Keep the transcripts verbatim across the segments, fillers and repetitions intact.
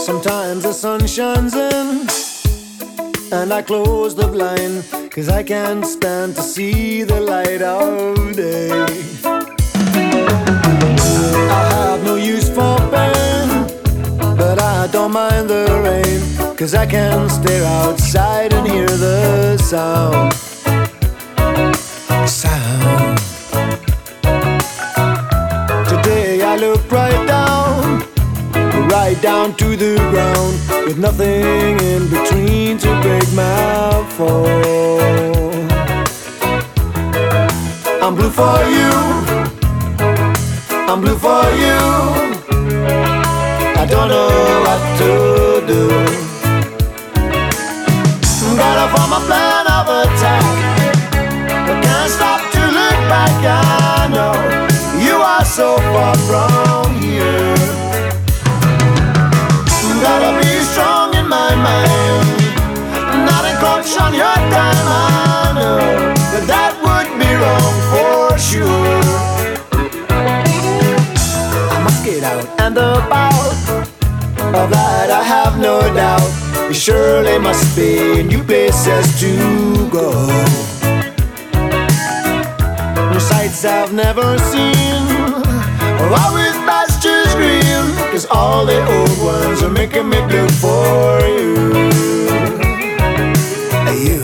Sometimes the sun shines in and I close the blind, 'cause I can't stand to see the light of day. I have no use for pain, but I don't mind the rain, 'cause I can stare outside and hear the sound. Sound. Today I look right down, right down to the ground, with nothing in between to break my fall. I'm blue for you, I'm blue for you. I don't know what to do. Got a form a plan of attack, but can't stop to look back. I know you are so far from here. Gotta be strong in my mind, not encroach on your time. I know that that would be wrong for sure. I must get out and about, of that I have no doubt. There surely must be new places to go, sights I've never seen, always pastures green, 'cause all the old ones are making me blue for you. You.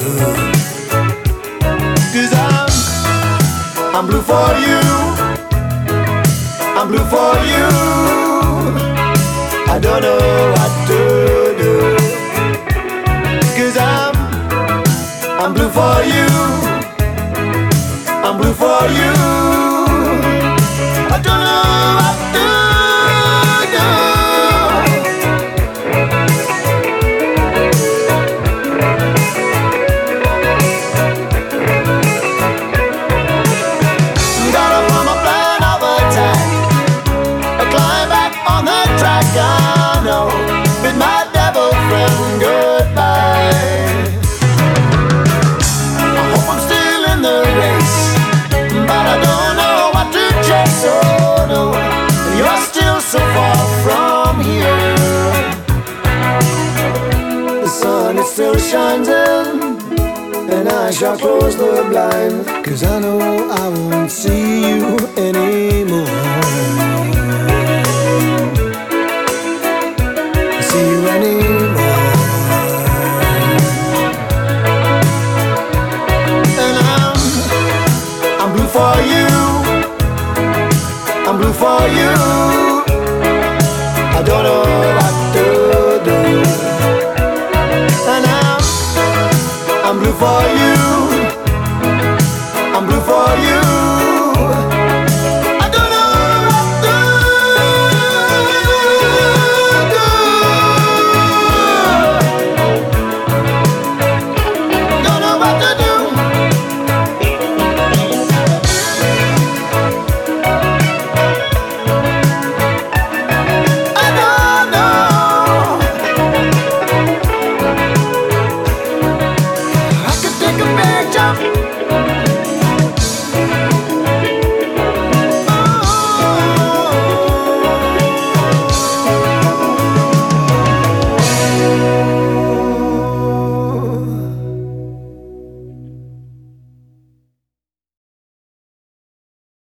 'Cause I'm, I'm blue for you, I'm blue for you. I don't know what to do, 'cause I'm, I'm blue for you, I'm blue for you. I don't know what to do. Gotta form a plan of attack, I climb back on the track. I know, bid my devil friend goodbye. I hope I'm still in the race, but I don't know what to chase. Oh no, you're still so far from here. The sun, it still shines in, and I shall close the blind, 'cause I know I won't see you anymore. See you anymore.